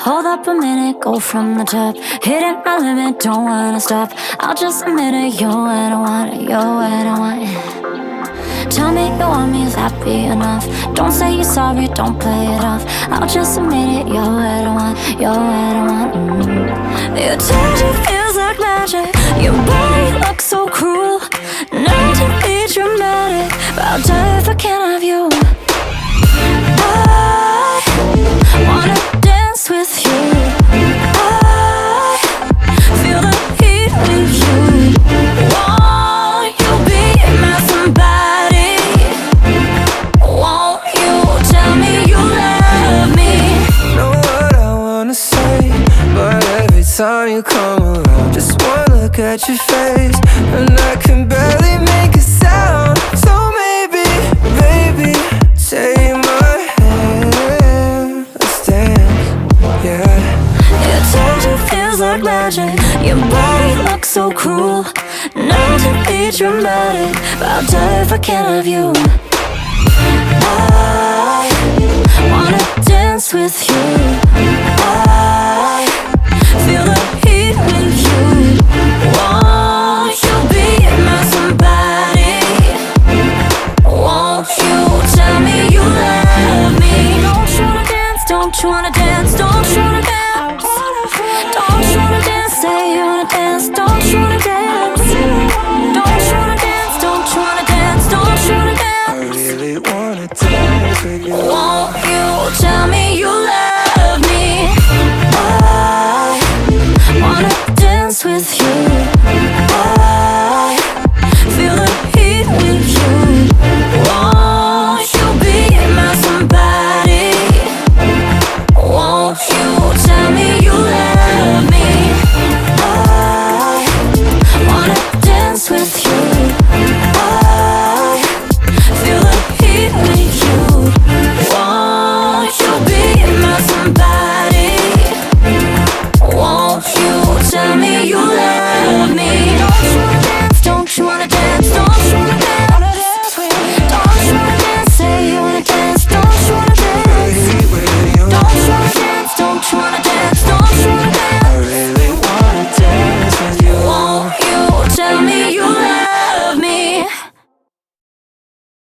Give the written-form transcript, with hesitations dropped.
Hold up a minute, go from the top. Hitting my limit, don't wanna stop. I'll just admit it, you're what I want, you're what I want. Tell me you want me, is that be enough? Don't say you're sorry, don't play it off. I'll just admit it, you're what I want, you're what I want. Your touch, it feels like magic. Your body looks so cruel. Not to be dramatic, but I'll die if I can't have you. I wanna dance with you. I feel the heat with you. Won't you be my somebody? Won't you tell me you love me? Know what I wanna say, but every time you come around, just one look at your face, and I can barely make a sound. So maybe, baby, take my hand, let's dance, yeah. Your touch, it feels like magic. Your body looks so cruel. Not to be dramatic, but I'll die if I can't have you. I wanna dance with you. I feel the heat with you. Won't you be my somebody? Won't you tell me you love me? Don't you wanna dance? Don't you wanna dance?